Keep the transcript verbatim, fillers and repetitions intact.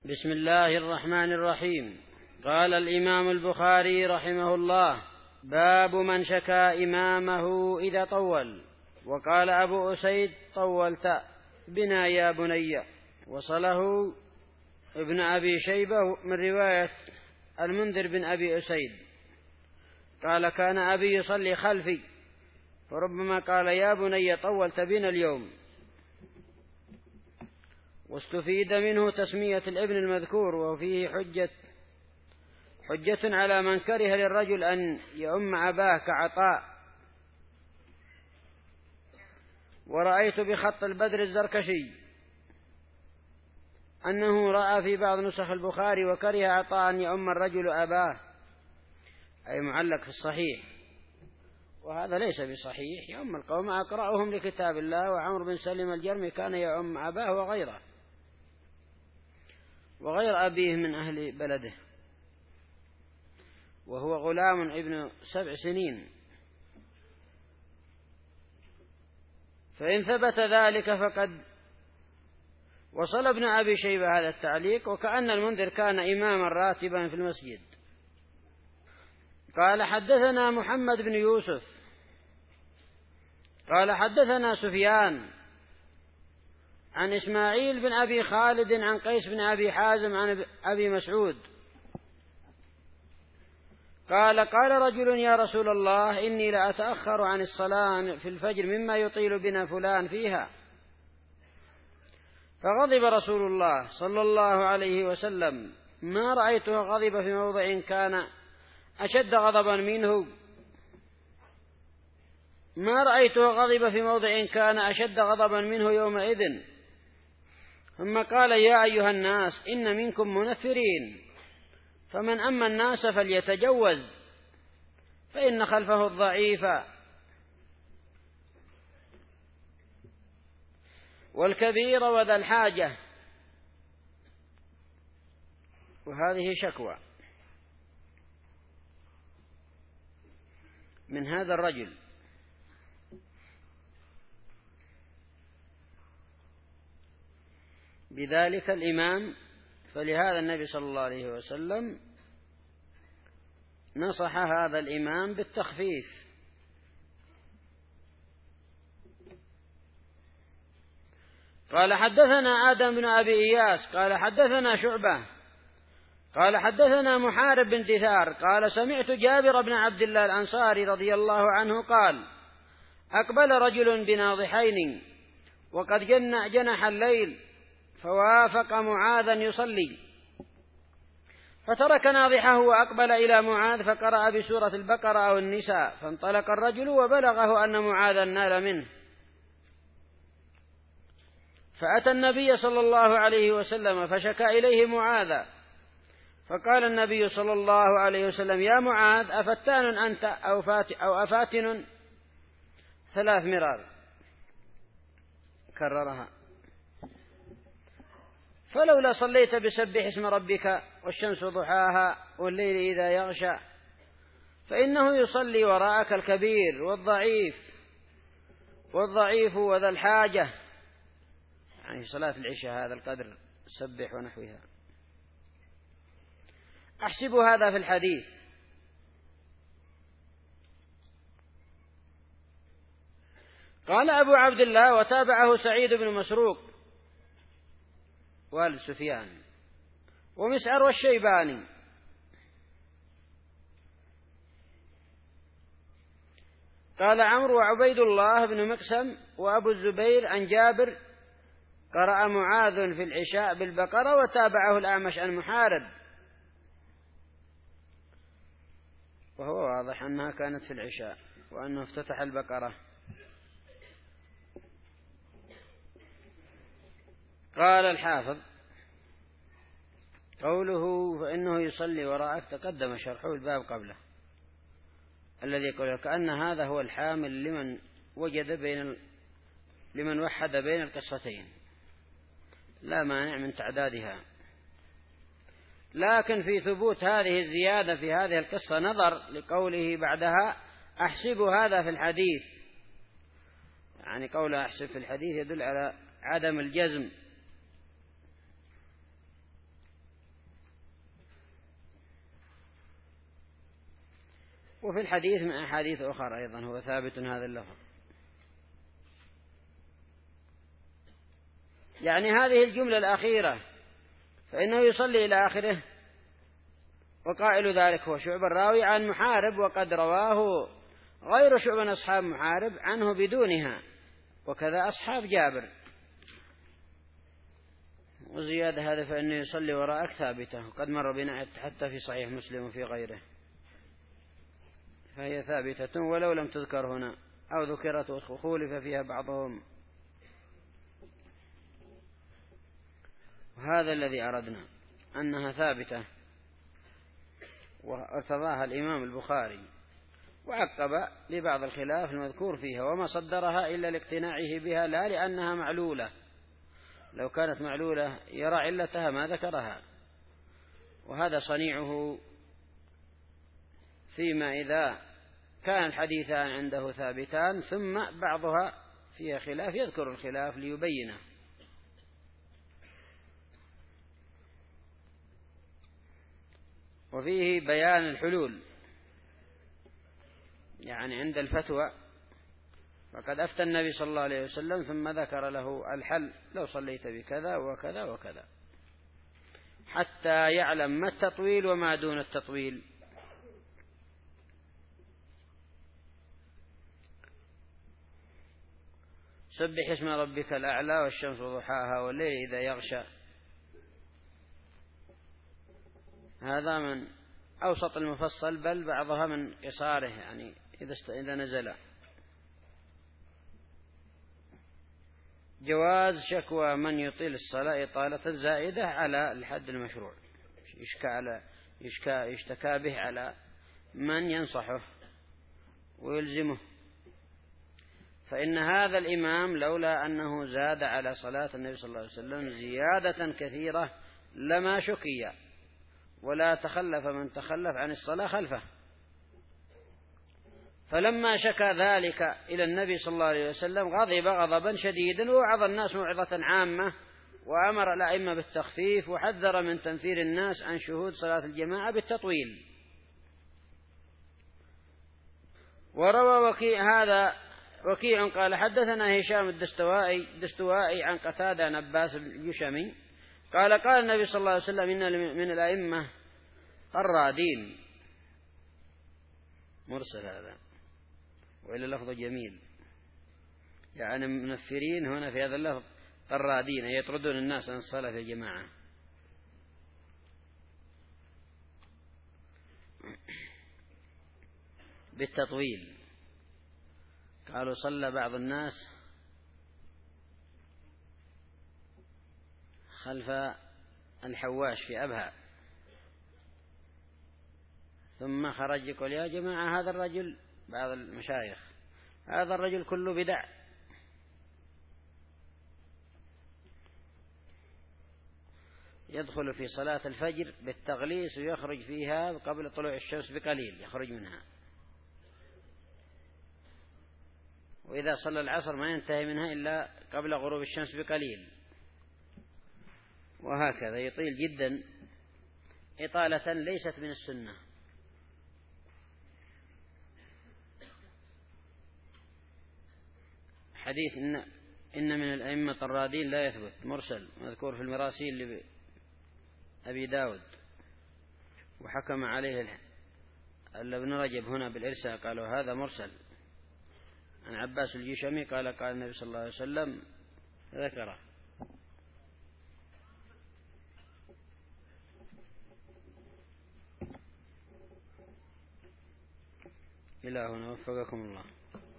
بسم الله الرحمن الرحيم. قال الإمام البخاري رحمه الله: باب من شكا إمامه إذا طول. وقال أبو أسيد: طولت بنا يا بني. وصله ابن أبي شيبة من رواية المنذر بن أبي أسيد قال: كان أبي يصلي خلفي فربما قال: يا بني طولت بنا اليوم. واستفيد منه تسمية الابن المذكور، وفيه حجة حجة على من كره للرجل أن يؤم أباه كعطاء. ورأيت بخط البدر الزركشي أنه رأى في بعض نسخ البخاري: وكره عطاء أن يؤم الرجل أباه، أي معلق في الصحيح، وهذا ليس بصحيح. يؤم القوم أقرأهم لكتاب الله، وعمر بن سلم الجرمي كان يؤم أباه وغيره وغير أبيه من أهل بلده، وهو غلام ابن سبع سنين. فإن ثبت ذلك فقد وصل ابن أبي شيبة هذا التعليق، وكأن المنذر كان إماما راتبا في المسجد. قال: حدثنا محمد بن يوسف قال: حدثنا سفيان عن إسماعيل بن أبي خالد عن قيس بن أبي حازم عن أبي مسعود قال: قال رجل: يا رسول الله، إني لأتأخر عن الصلاة في الفجر مما يطيل بنا فلان فيها. فغضب رسول الله صلى الله عليه وسلم، ما رأيته غضب في موضع كان أشد غضبا منه ما رأيته غضب في موضع كان أشد غضبا منه يومئذ. ثم قال: يا أيها الناس، إن منكم منفرين، فمن أما الناس فليتجوز، فإن خلفه الضعيف والكبير وذا الحاجة. وهذه شكوى من هذا الرجل. بذلك الإمام، فلهذا النبي صلى الله عليه وسلم نصح هذا الإمام بالتخفيف. قال: حدثنا آدم بن أبي إياس قال: حدثنا شعبة قال: حدثنا محارب بن دثار قال: سمعت جابر بن عبد الله الأنصاري رضي الله عنه قال: أقبل رجل بناضحين وقد جن جنح الليل، فوافق معاذا يصلي، فترك ناضحه وأقبل إلى معاذ فقرأ بسورة البقرة أو النساء، فانطلق الرجل وبلغه أن معاذا نال منه، فأتى النبي صلى الله عليه وسلم فشكى إليه معاذ، فقال النبي صلى الله عليه وسلم: يا معاذ، أفتان أنت أو, فات أو أفاتن؟ ثلاث مرار كررها. فلولا صليت بسبح اسم ربك والشمس ضحاها والليل إذا يغشى، فإنه يصلي وراءك الكبير والضعيف والضعيف وذا الحاجة، يعني صلاة العشاء هذا القدر سبح ونحوها. أحسب هذا في الحديث. قال أبو عبد الله: وتابعه سعيد بن مسروق والد سفيان ومسعر والشيباني. قال عمرو وعبيد الله بن مقسم وأبو الزبير عن جابر: قرأ معاذ في العشاء بالبقرة، وتابعه الأعمش عن محارب، وهو واضح أنها كانت في العشاء وأنه افتتح البقرة. قال الحافظ: قوله فإنه يصلي وراءك تقدم شرحه الباب قبله، الذي يقول كأن هذا هو الحامل لمن وجد بين لمن وحد بين القصتين، لا مانع من تعدادها. لكن في ثبوت هذه الزيادة في هذه القصة نظر، لقوله بعدها: أحسب هذا في الحديث، يعني قول أحسب في الحديث يدل على عدم الجزم وفي الحديث من أحاديث أخرى أيضا هو ثابت هذا اللفظ. يعني هذه الجملة الأخيرة فإنه يصلي إلى آخره، وقائل ذلك هو شعبة الراوي عن محارب، وقد رواه غير شعبة أصحاب محارب عنه بدونها، وكذا أصحاب جابر. وزيادة هذا فإنه يصلي وراءك ثابتة، وقد مر بنا حتى في صحيح مسلم وفي غيره، فهي ثابتة ولو لم تذكر هنا أو ذكرت وخولف فيها بعضهم. وهذا الذي أردنا أنها ثابتة، وارتضاها الإمام البخاري، وعقب لبعض الخلاف المذكور فيها، وما صدرها إلا لاقتناعه بها لا لأنها معلولة، لو كانت معلولة يرى علتها ما ذكرها. وهذا صنيعه فيما إذا كان الحديثان عنده ثابتان ثم بعضها فيها خلاف يذكر الخلاف ليبينه. وفيه بيان الحلول، يعني عند الفتوى فقد أفتى النبي صلى الله عليه وسلم ثم ذكر له الحل لو صليت بكذا وكذا وكذا، حتى يعلم ما التطويل وما دون التطويل. سبح اسم ربك الأعلى والشمس وضحاها والليل إذا يغشى، هذا من أوسط المفصل، بل بعضها من قصاره، يعني إذا نزل. جواز شكوى من يطيل الصلاة إطالة زائدة على الحد المشروع، يشكى, على يشكى, يشتكى به على من ينصحه ويلزمه. فإن هذا الإمام لولا أنه زاد على صلاة النبي صلى الله عليه وسلم زيادة كثيرة لما شكي، ولا تخلف من تخلف عن الصلاة خلفه. فلما شكى ذلك إلى النبي صلى الله عليه وسلم غضب غضبا شديدا، ووعظ الناس موعظة عامة، وأمر الأئمة بالتخفيف، وحذر من تنفير الناس عن شهود صلاة الجماعة بالتطويل. وروى وكيع هذا وكيع قال حدثنا هشام الدستوائي الدستوائي عن قتادة عن عباس الجشمي قال قال النبي صلى الله عليه وسلم إن من الأئمة قرادين، مرسل هذا وإلا لفظ جميل، يعني منفرين هنا في هذا اللفظ قرادين، يطردون الناس عن الصلاة في الجماعة. بالتطويل قالوا صلى بعض الناس خلف الحواش في أبها، ثم خرج يقول يا جماعة هذا الرجل، بعض المشايخ، هذا الرجل كله بدع، يدخل في صلاة الفجر بالتغليس ويخرج فيها قبل طلوع الشمس بقليل، يخرج منها، وإذا صلى العصر ما ينتهي منها إلا قبل غروب الشمس بقليل، وهكذا يطيل جدا إطالة ليست من السنة. حديث إن, إن من الأئمة الرادين لا يثبت، مرسل، مذكور في المراسيل لأبي داود، وحكم عليه ابن رجب هنا بالإرساء، قالوا هذا مرسل عن عباس الجشمي قال قال النبي صلى الله عليه وسلم ذكره. إلهنا وفقكم الله.